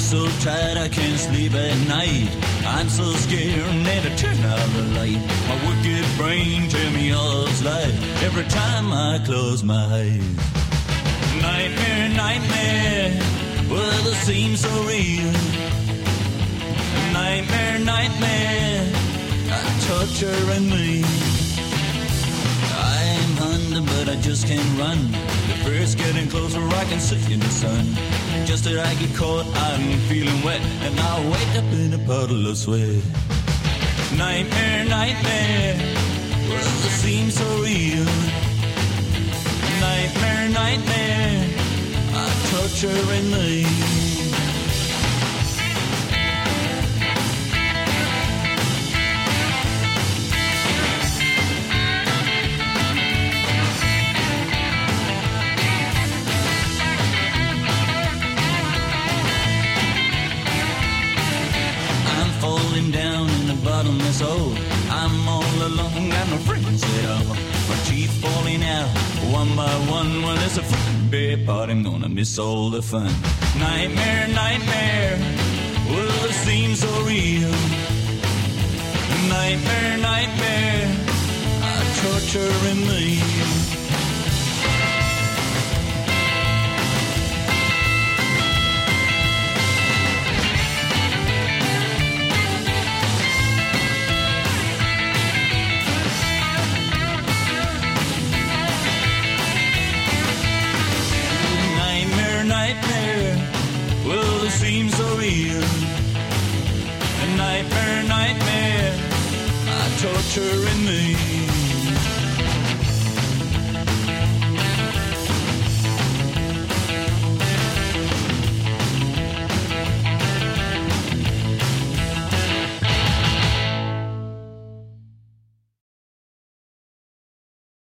so tired I can't sleep at night. I'm so scared that I turn out the light. My wicked brain tell me all's light every time I close my eyes. Nightmare, nightmare, well, it seems so real. Nightmare, nightmare, torturing me. I'm hunting, but I just can't run. The fire's getting closer, I can see in the sun. Just as I get caught, I'm feeling wet, and I wake up in a puddle of sweat. Nightmare, nightmare, well, it seems so real. Nightmare, nightmare, torturing me. Down in the bottomless hole, I'm all alone, got no friends at all. My teeth falling out one by one. Well, it's a freaking bad party, I'm gonna miss all the fun. Nightmare, nightmare, well, it seems so real. Nightmare, nightmare, torturing me. Well, it seems so real. A nightmare, nightmare, torturing me.